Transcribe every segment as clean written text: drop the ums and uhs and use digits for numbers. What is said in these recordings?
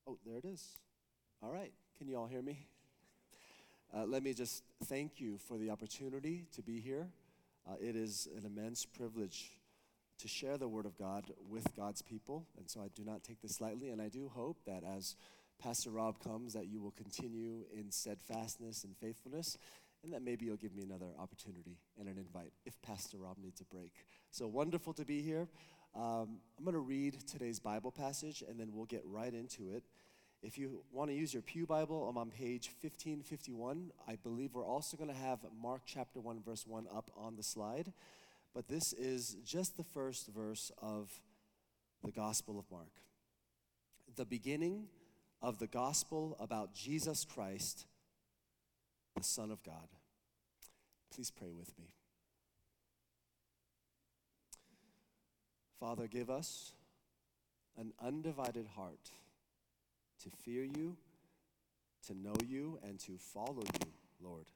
Oh, there it is. All right. Can you all hear me? Let me just thank you for the opportunity to be here. It is an immense privilege to share the Word of God with God's people, and so I do not take this lightly, and I do hope that as Pastor Rob comes, that you will continue in steadfastness and faithfulness, and that maybe you'll give me another opportunity and an invite if Pastor Rob needs a break. So wonderful to be here. I'm going to read today's Bible passage, and then we'll get right into it. If you want to use your Pew Bible, I'm on page 1551. I believe we're also going to have Mark chapter 1, verse 1 up on the slide. But this is just the first verse of the Gospel of Mark. The beginning of the gospel about Jesus Christ, the Son of God. Please pray with me. Father, give us an undivided heart to fear you, to know you, and to follow you, Lord.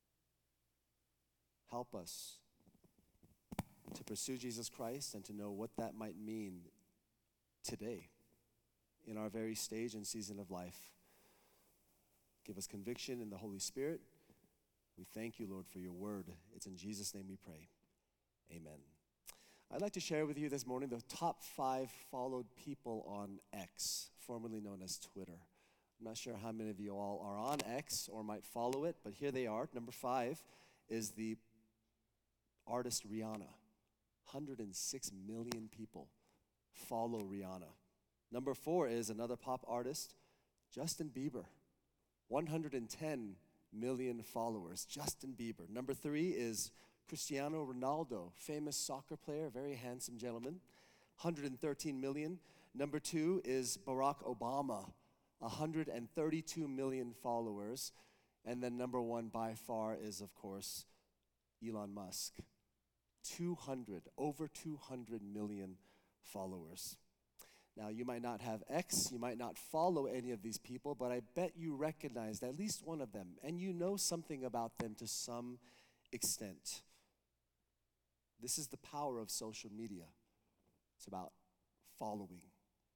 Help us to pursue Jesus Christ and to know what that might mean today in our very stage and season of life. Give us conviction in the Holy Spirit. We thank you, Lord, for your word. It's in Jesus' name we pray. Amen. I'd like to share with you this morning the top 5 followed people on X, formerly known as Twitter. I'm not sure how many of you all are on X or might follow it, but here they are. Number 5 is the artist Rihanna. 106 million people follow Rihanna. Number 4 is another pop artist, Justin Bieber. 110 million followers, Justin Bieber. Number 3 is Cristiano Ronaldo, famous soccer player, very handsome gentleman, 113 million. Number 2 is Barack Obama, 132 million followers. And then number 1 by far is, of course, Elon Musk, over 200 million followers. Now, you might not have X, you might not follow any of these people, but I bet you recognized at least one of them, and you know something about them to some extent. This is the power of social media. It's about following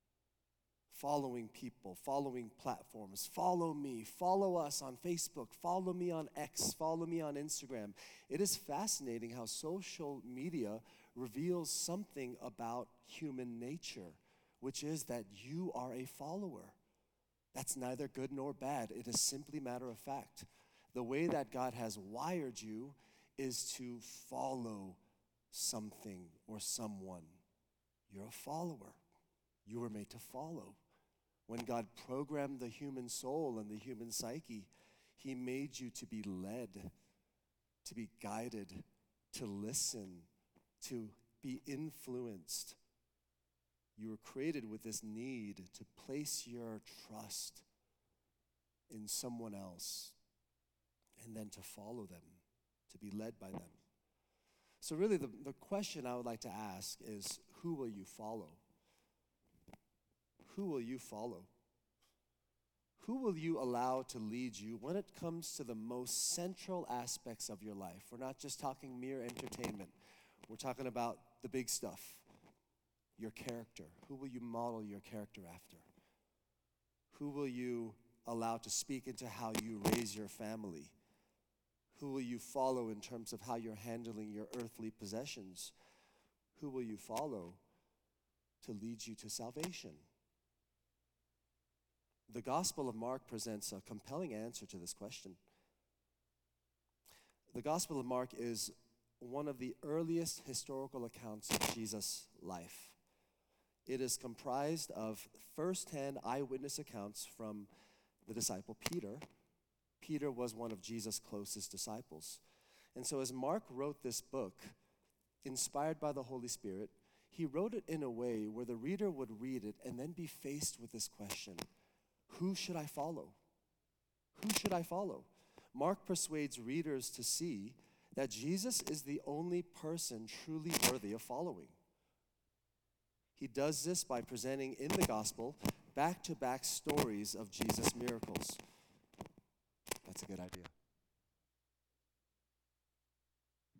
people, following platforms. Follow me, follow us on Facebook, follow me on X, follow me on Instagram. It is fascinating how social media reveals something about human nature, which is that you are a follower. That's neither good nor bad. It is simply matter of fact. The way that God has wired you is to follow something or someone. You're a follower. You were made to follow. When God programmed the human soul and the human psyche, He made you to be led, to be guided, to listen, to be influenced. You were created with this need to place your trust in someone else and then to follow them, to be led by them. So really the question I would like to ask is, who will you follow? Who will you follow? Who will you allow to lead you when it comes to the most central aspects of your life? We're not just talking mere entertainment. We're talking about the big stuff, your character. Who will you model your character after? Who will you allow to speak into how you raise your family? Who will you follow in terms of how you're handling your earthly possessions? Who will you follow to lead you to salvation? The Gospel of Mark presents a compelling answer to this question. The Gospel of Mark is one of the earliest historical accounts of Jesus' life. It is comprised of first-hand eyewitness accounts from the disciple Peter. Peter was one of Jesus' closest disciples. And so as Mark wrote this book, inspired by the Holy Spirit, he wrote it in a way where the reader would read it and then be faced with this question: who should I follow? Who should I follow? Mark persuades readers to see that Jesus is the only person truly worthy of following. He does this by presenting in the gospel back-to-back stories of Jesus' miracles. That's a good idea.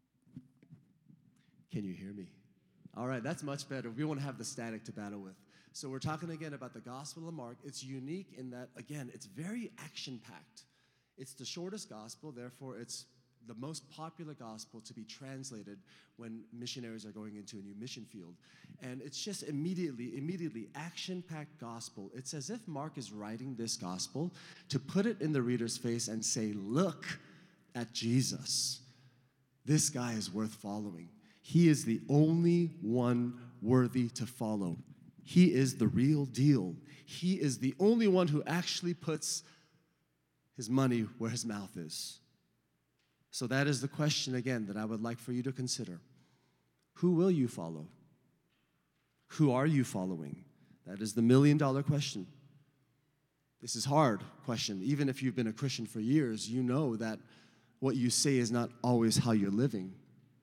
Can you hear me? All right, that's much better. We won't have the static to battle with. So we're talking again about the Gospel of Mark. It's unique in that, again, it's very action-packed. It's the shortest gospel, therefore it's the most popular gospel to be translated when missionaries are going into a new mission field. And it's just immediately action-packed gospel. It's as if Mark is writing this gospel to put it in the reader's face and say, look at Jesus. This guy is worth following. He is the only one worthy to follow. He is the real deal. He is the only one who actually puts his money where his mouth is. So that is the question again that I would like for you to consider. Who will you follow? Who are you following? That is the million-dollar question. This is a hard question. Even if you've been a Christian for years, you know that what you say is not always how you're living.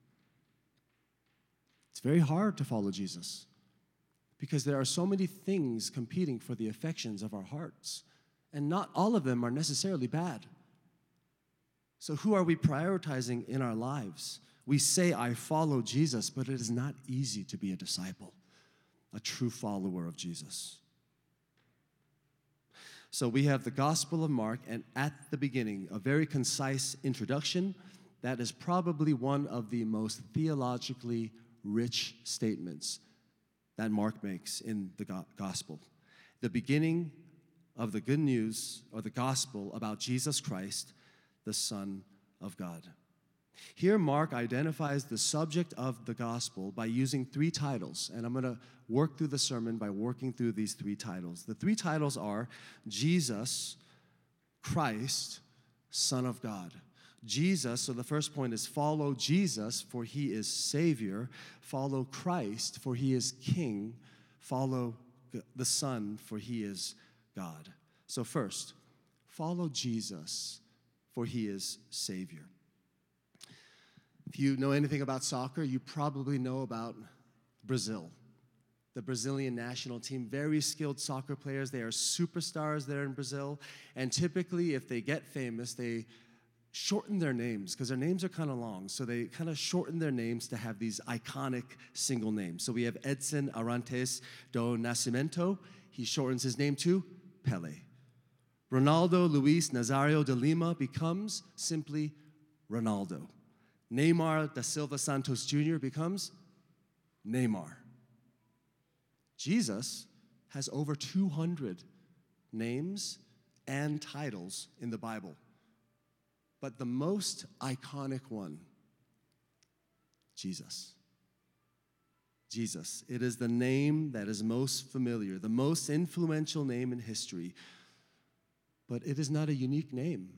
It's very hard to follow Jesus because there are so many things competing for the affections of our hearts, and not all of them are necessarily bad. So who are we prioritizing in our lives? We say, I follow Jesus, but it is not easy to be a disciple, a true follower of Jesus. So we have the Gospel of Mark, and at the beginning, a very concise introduction that is probably one of the most theologically rich statements that Mark makes in the Gospel. The beginning of the good news, or the Gospel about Jesus Christ, the Son of God. Here, Mark identifies the subject of the gospel by using 3 titles, and I'm going to work through the sermon by working through these 3 titles. The 3 titles are Jesus, Christ, Son of God. Jesus, so the first point is follow Jesus, for he is Savior. Follow Christ, for he is King. Follow the Son, for he is God. So first, follow Jesus, for he is Savior. If you know anything about soccer, you probably know about Brazil. The Brazilian national team, very skilled soccer players. They are superstars there in Brazil. And typically, if they get famous, they shorten their names because their names are kind of long. So they kind of shorten their names to have these iconic single names. So we have Edson Arantes do Nascimento. He shortens his name to Pele. Ronaldo Luis Nazario de Lima becomes simply Ronaldo. Neymar da Silva Santos Jr. becomes Neymar. Jesus has over 200 names and titles in the Bible. But the most iconic one, Jesus. Jesus. It is the name that is most familiar, the most influential name in history. But it is not a unique name.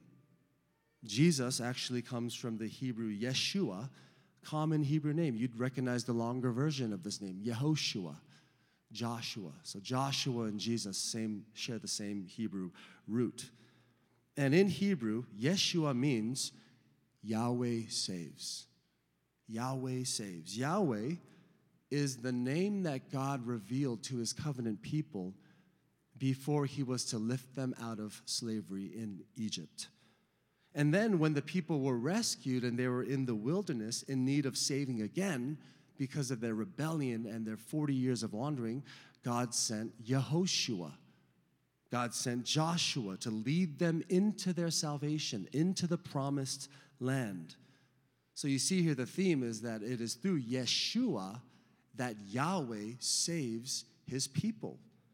Jesus actually comes from the Hebrew Yeshua, common Hebrew name. You'd recognize the longer version of this name, Yehoshua, Joshua. So Joshua and Jesus share the same Hebrew root. And in Hebrew, Yeshua means Yahweh saves. Yahweh saves. Yahweh is the name that God revealed to his covenant people before he was to lift them out of slavery in Egypt. And then when the people were rescued and they were in the wilderness in need of saving again because of their rebellion and their 40 years of wandering, God sent Yehoshua. God sent Joshua to lead them into their salvation, into the promised land. So you see here the theme is that it is through Yeshua that Yahweh saves his people.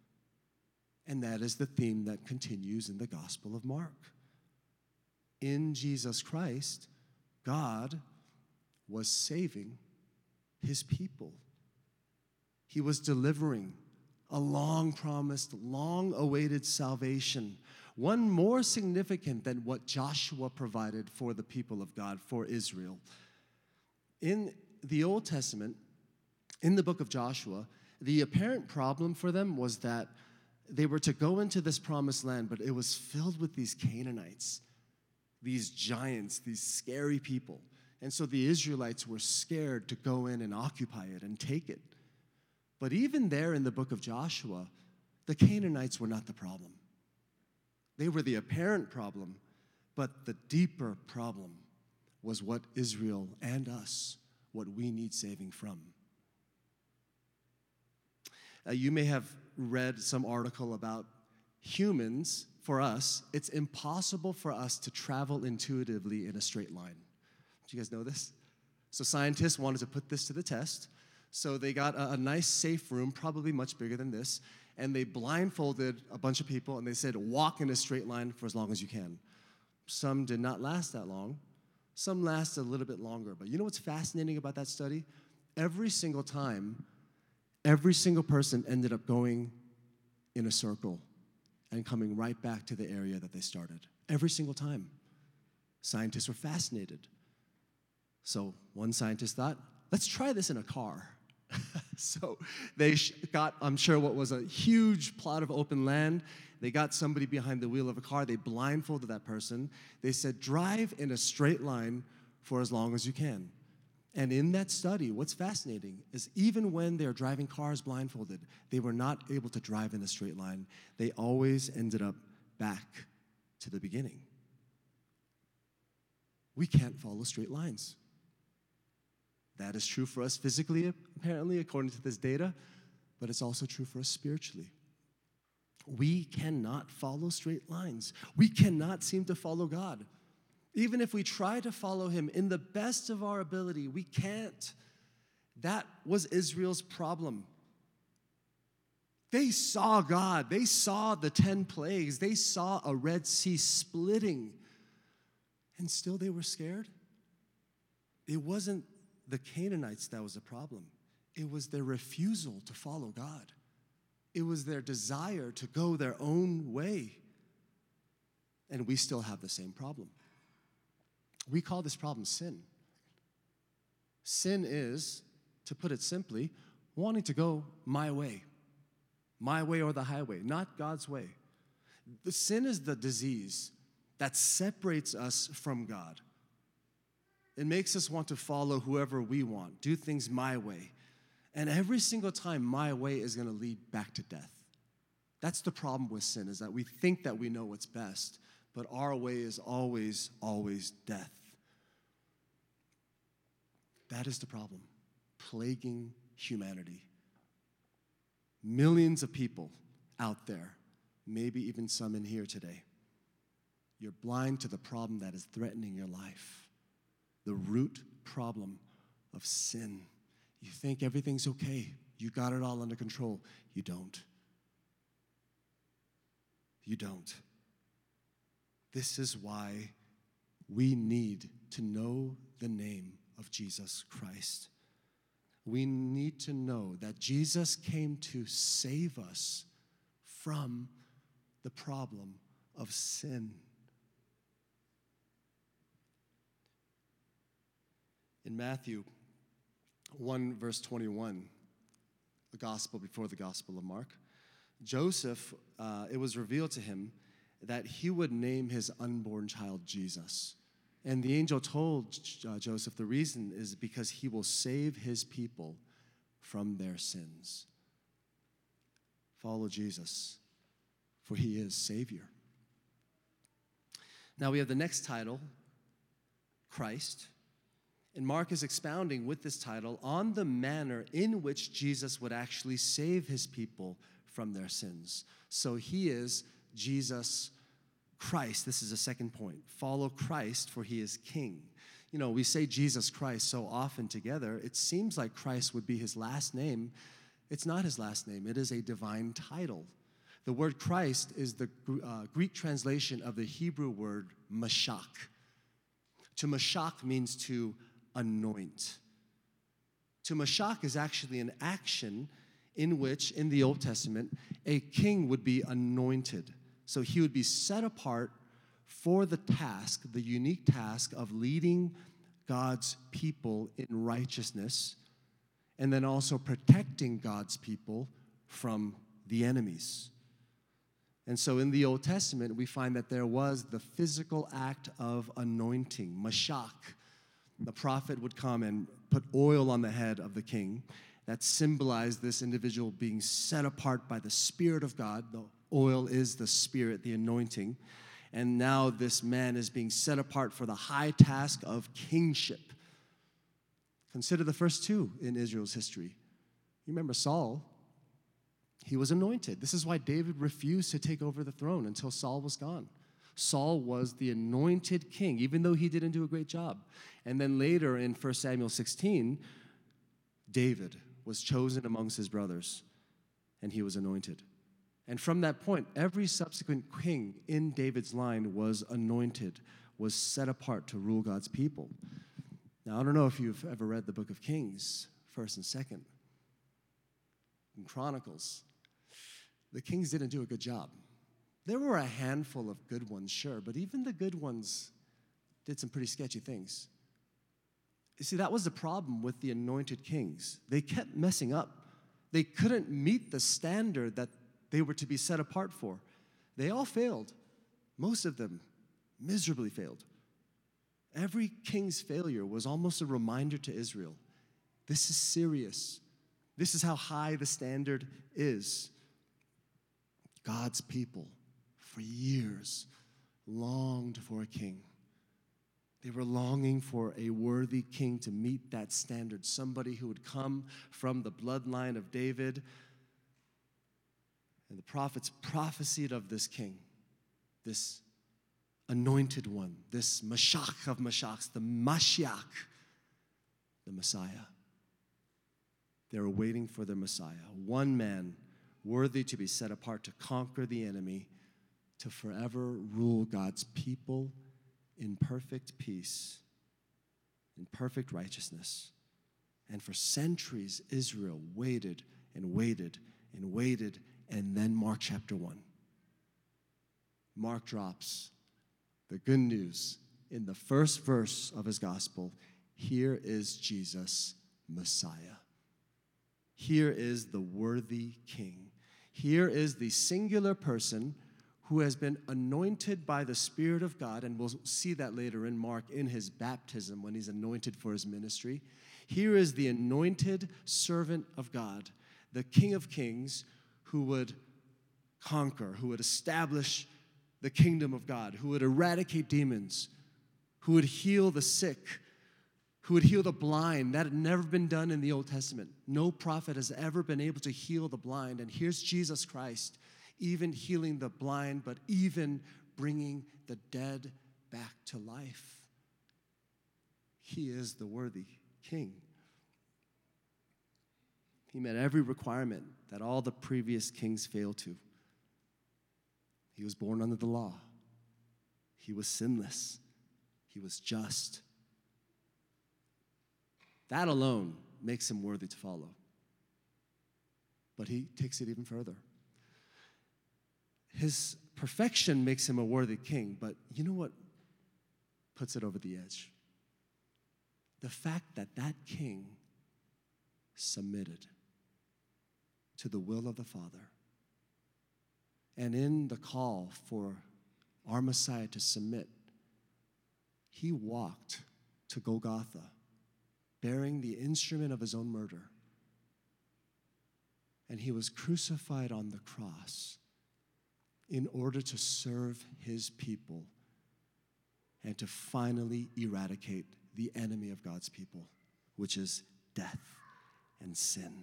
And that is the theme that continues in the Gospel of Mark. In Jesus Christ, God was saving his people. He was delivering a long-promised, long-awaited salvation, one more significant than what Joshua provided for the people of God, for Israel. In the Old Testament, in the book of Joshua, the apparent problem for them was that they were to go into this promised land, but it was filled with these Canaanites, these giants, these scary people. And so the Israelites were scared to go in and occupy it and take it. But even there in the book of Joshua, the Canaanites were not the problem. They were the apparent problem, but the deeper problem was what Israel and us, what we need saving from. You may have read some article about humans. For us, it's impossible for us to travel intuitively in a straight line. Do you guys know this? So scientists wanted to put this to the test. So they got a nice safe room, probably much bigger than this, and they blindfolded a bunch of people and they said, walk in a straight line for as long as you can. Some did not last that long. Some lasted a little bit longer. But you know what's fascinating about that study? Every single time, every single person ended up going in a circle and coming right back to the area that they started. Every single time. Scientists were fascinated. So one scientist thought, let's try this in a car. So they got, I'm sure, what was a huge plot of open land. They got somebody behind the wheel of a car. They blindfolded that person. They said, drive in a straight line for as long as you can. And in that study, what's fascinating is even when they're driving cars blindfolded, they were not able to drive in a straight line. They always ended up back to the beginning. We can't follow straight lines. That is true for us physically, apparently, according to this data, but it's also true for us spiritually. We cannot follow straight lines. We cannot seem to follow God. Even if we try to follow him in the best of our ability, we can't. That was Israel's problem. They saw God. They saw the 10 plagues. They saw a Red Sea splitting. And still they were scared. It wasn't the Canaanites that was the problem. It was their refusal to follow God. It was their desire to go their own way. And we still have the same problem. We call this problem sin. Sin is, to put it simply, wanting to go my way or the highway, not God's way. The sin is the disease that separates us from God. It makes us want to follow whoever we want, do things my way. And every single time, my way is going to lead back to death. That's the problem with sin, is that we think that we know what's best, but our way is always, always death. That is the problem, plaguing humanity. Millions of people out there, maybe even some in here today. You're blind to the problem that is threatening your life, the root problem of sin. You think everything's okay. You got it all under control. You don't. You don't. This is why we need to know the name of Jesus Christ. We need to know that Jesus came to save us from the problem of sin. In Matthew 1, verse 21, the gospel before the Gospel of Mark, Joseph, it was revealed to him that he would name his unborn child Jesus. And the angel told Joseph the reason is because he will save his people from their sins. Follow Jesus, for he is Savior. Now we have the next title, Christ. And Mark is expounding with this title on the manner in which Jesus would actually save his people from their sins. So he is Jesus Christ. This is the second point. Follow Christ, for he is King. You know, we say Jesus Christ so often together, it seems like Christ would be his last name. It's not his last name. It is a divine title. The word Christ is the Greek translation of the Hebrew word Mashach. To Mashach means to anoint. To Mashach is actually an action in which, in the Old Testament, a king would be anointed. So he would be set apart for the task, the unique task of leading God's people in righteousness and then also protecting God's people from the enemies. And so in the Old Testament, we find that there was the physical act of anointing, Mashach. The prophet would come and put oil on the head of the king. That symbolized this individual being set apart by the Spirit of God. The oil is the Spirit, the anointing. And now this man is being set apart for the high task of kingship. Consider the first two in Israel's history. You remember Saul? He was anointed. This is why David refused to take over the throne until Saul was gone. Saul was the anointed king, even though he didn't do a great job. And then later in 1 Samuel 16, David was chosen amongst his brothers, and he was anointed. And from that point, every subsequent king in David's line was anointed, was set apart to rule God's people. Now, I don't know if you've ever read the book of Kings, 1st and 2nd, and Chronicles. The kings didn't do a good job. There were a handful of good ones, sure, but even the good ones did some pretty sketchy things. You see, that was the problem with the anointed kings. They kept messing up. They couldn't meet the standard that they were to be set apart for. They all failed. Most of them miserably failed. Every king's failure was almost a reminder to Israel. This is serious. This is how high the standard is. God's people, for years, longed for a king. They were longing for a worthy king to meet that standard, somebody who would come from the bloodline of David. And the prophets prophesied of this king, this anointed one, this Mashach of Mashachs, the Mashiach, the Messiah. They were waiting for their Messiah, one man worthy to be set apart to conquer the enemy, to forever rule God's people in perfect peace, in perfect righteousness. And for centuries, Israel waited and waited and waited. And then Mark chapter 1. Mark drops the good news in the first verse of his gospel. Here is Jesus, Messiah. Here is the worthy king. Here is the singular person who has been anointed by the Spirit of God, and we'll see that later in Mark in his baptism when he's anointed for his ministry. Here is the anointed servant of God, the King of Kings, who would conquer, who would establish the kingdom of God, who would eradicate demons, who would heal the sick, who would heal the blind. That had never been done in the Old Testament. No prophet has ever been able to heal the blind. And here's Jesus Christ, even healing the blind, but even bringing the dead back to life. He is the worthy king. He met every requirement that all the previous kings failed to. He was born under the law. He was sinless. He was just. That alone makes him worthy to follow. But he takes it even further. His perfection makes him a worthy king, but you know what puts it over the edge? The fact that that king submitted to the will of the Father. And in the call for our Messiah to submit, he walked to Golgotha, bearing the instrument of his own murder. And he was crucified on the cross in order to serve his people and to finally eradicate the enemy of God's people, which is death and sin.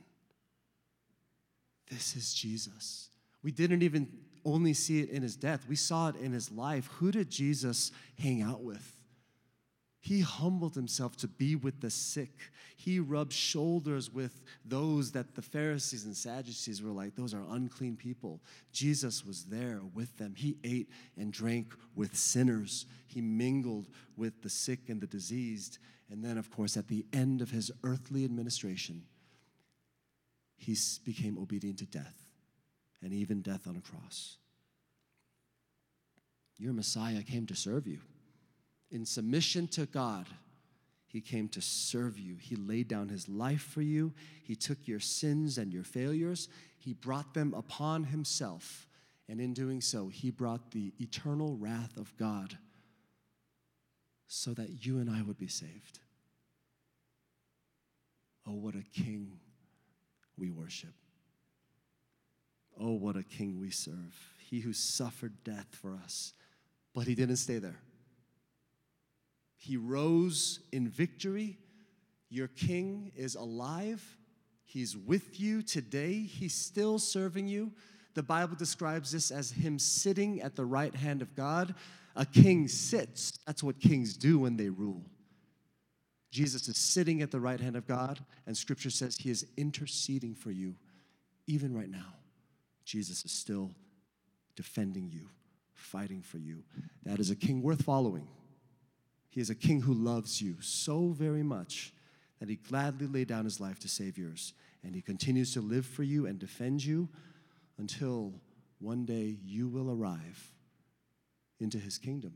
This is Jesus. We didn't even only see it in his death. We saw it in his life. Who did Jesus hang out with? He humbled himself to be with the sick. He rubbed shoulders with those that the Pharisees and Sadducees were like, those are unclean people. Jesus was there with them. He ate and drank with sinners. He mingled with the sick and the diseased. And then, of course, at the end of his earthly administration, he became obedient to death, and even death on a cross. Your Messiah came to serve you. In submission to God, he came to serve you. He laid down his life for you. He took your sins and your failures. He brought them upon himself. And in doing so, he brought the eternal wrath of God so that you and I would be saved. Oh, what a king we worship. Oh, what a king we serve. He who suffered death for us. But he didn't stay there. He rose in victory. Your king is alive. He's with you today. He's still serving you. The Bible describes this as him sitting at the right hand of God. A king sits. That's what kings do when they rule. Jesus is sitting at the right hand of God, and Scripture says he is interceding for you. Even right now, Jesus is still defending you, fighting for you. That is a king worth following. He is a king who loves you so very much that he gladly laid down his life to save yours. And he continues to live for you and defend you until one day you will arrive into his kingdom.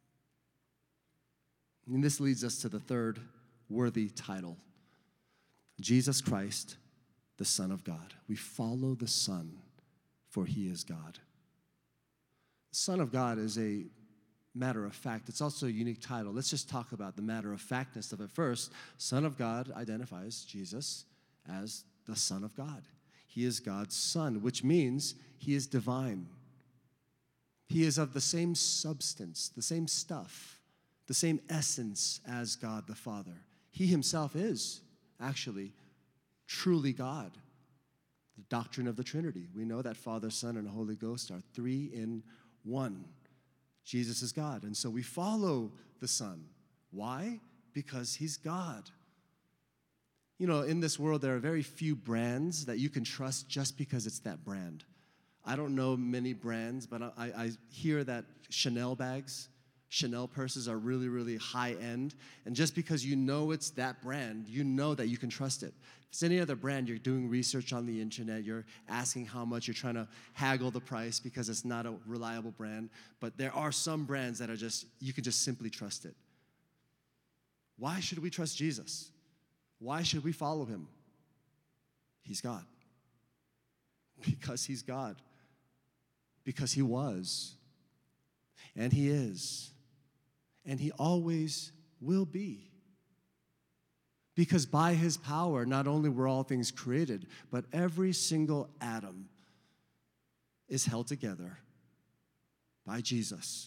And this leads us to the third worthy title: Jesus Christ, the Son of God. We follow the Son, for he is God. The Son of God is a matter of fact. It's also a unique title. Let's just talk about the matter of factness of it first. Son of God identifies Jesus as the Son of God. He is God's Son, which means he is divine. He is of the same substance, the same stuff, the same essence as God the Father. He himself is actually truly God. The doctrine of the Trinity. We know that Father, Son, and Holy Ghost are three in one. Jesus is God, and so we follow the Son. Why? Because he's God. You know, in this world, there are very few brands that you can trust just because it's that brand. I don't know many brands, but I hear that Chanel bags, Chanel purses are really, really high-end, and just because you know it's that brand, you know that you can trust it. If it's any other brand, you're doing research on the internet, you're asking how much, you're trying to haggle the price because it's not a reliable brand, but there are some brands that are just, you can just simply trust it. Why should we trust Jesus? Why should we follow him? He's God. Because he's God. Because he was. And he is. And he always will be. Because by his power, not only were all things created, but every single atom is held together by Jesus.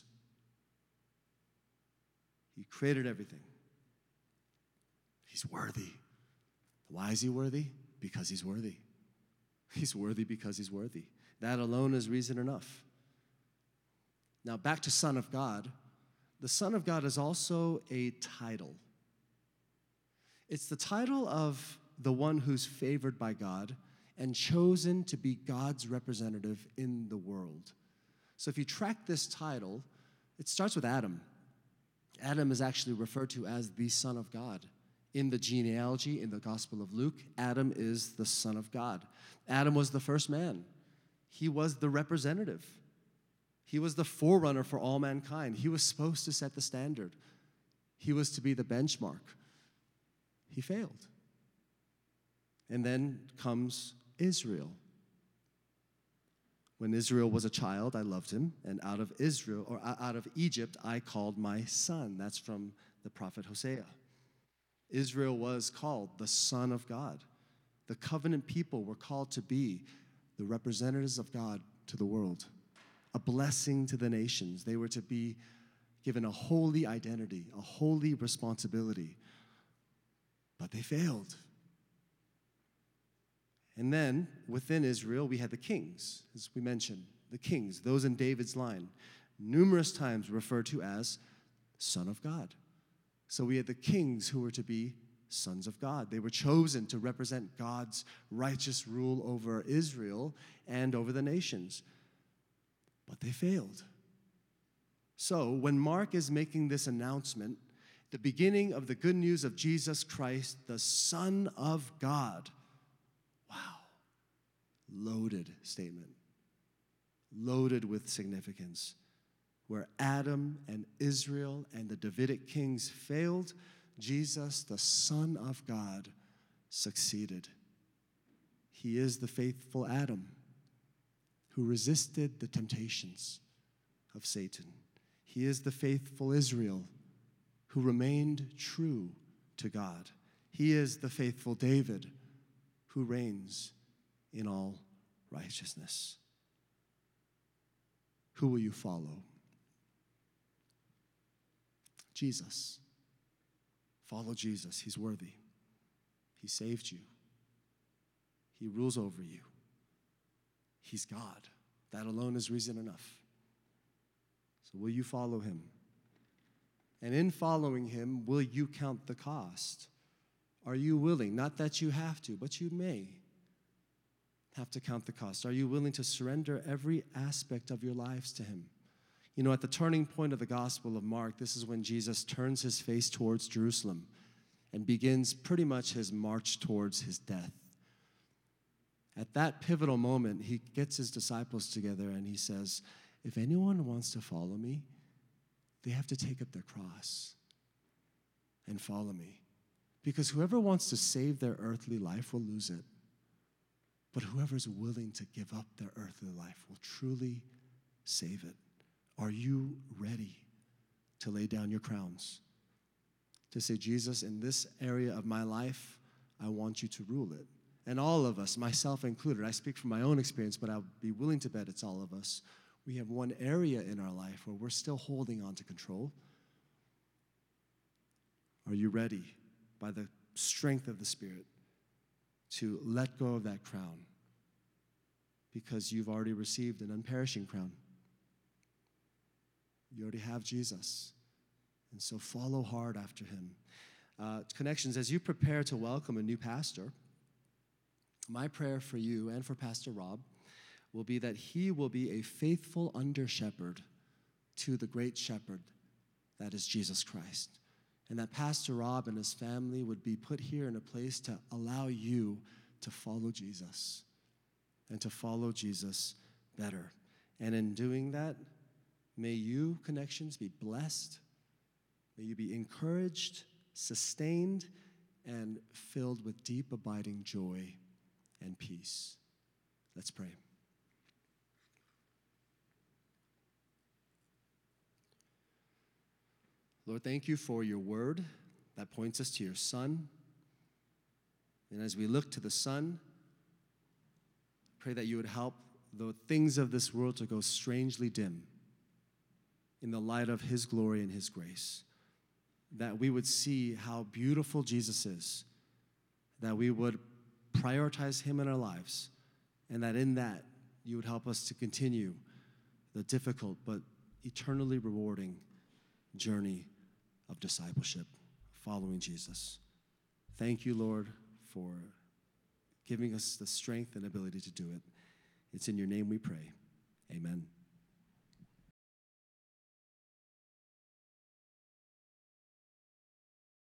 He created everything. He's worthy. Why is he worthy? Because he's worthy. He's worthy because he's worthy. That alone is reason enough. Now back to Son of God. The Son of God is also a title. It's the title of the one who's favored by God and chosen to be God's representative in the world. So if you track this title, it starts with Adam. Adam is actually referred to as the Son of God. In the genealogy, in the Gospel of Luke, Adam is the Son of God. Adam was the first man. He was the representative. He was the forerunner for all mankind. He was supposed to set the standard. He was to be the benchmark. He failed. And then comes Israel. When Israel was a child, I loved him, and out of Egypt, I called my son. That's from the prophet Hosea. Israel was called the Son of God. The covenant people were called to be the representatives of God to the world, a blessing to the nations. They were to be given a holy identity, a holy responsibility, but they failed. And then within Israel, we had the kings, as we mentioned, the kings, those in David's line, numerous times referred to as Son of God. So we had the kings who were to be sons of God. They were chosen to represent God's righteous rule over Israel and over the nations. But they failed. So when Mark is making this announcement, the beginning of the good news of Jesus Christ, the Son of God, wow, loaded statement, loaded with significance. Where Adam and Israel and the Davidic kings failed, Jesus, the Son of God, succeeded. He is the faithful Adam who resisted the temptations of Satan. He is the faithful Israel who remained true to God. He is the faithful David who reigns in all righteousness. Who will you follow? Jesus. Follow Jesus. He's worthy. He saved you. He rules over you. He's God. That alone is reason enough. So will you follow him? And in following him, will you count the cost? Are you willing? Not that you have to, but you may have to count the cost. Are you willing to surrender every aspect of your lives to him? You know, at the turning point of the Gospel of Mark, this is when Jesus turns his face towards Jerusalem and begins pretty much his march towards his death. At that pivotal moment, he gets his disciples together and he says, if anyone wants to follow me, they have to take up their cross and follow me. Because whoever wants to save their earthly life will lose it. But whoever's willing to give up their earthly life will truly save it. Are you ready to lay down your crowns? To say, Jesus, in this area of my life, I want you to rule it. And all of us, myself included, I speak from my own experience, but I'll be willing to bet it's all of us. We have one area in our life where we're still holding on to control. Are you ready, by the strength of the Spirit, to let go of that crown? Because you've already received an unperishing crown. You already have Jesus. And so follow hard after him. Connections, as you prepare to welcome a new pastor, my prayer for you and for Pastor Rob will be that he will be a faithful under-shepherd to the great shepherd that is Jesus Christ. And that Pastor Rob and his family would be put here in a place to allow you to follow Jesus and to follow Jesus better. And in doing that, may you, Connections, be blessed. May you be encouraged, sustained, and filled with deep, abiding joy and peace. Let's pray. Lord, thank you for your word that points us to your Son. And as we look to the Son, pray that you would help the things of this world to go strangely dim in the light of his glory and his grace. That we would see how beautiful Jesus is, that we would prioritize him in our lives, and that in that you would help us to continue the difficult but eternally rewarding journey of discipleship, following Jesus. Thank you, Lord, for giving us the strength and ability to do it. It's in your name we pray. Amen.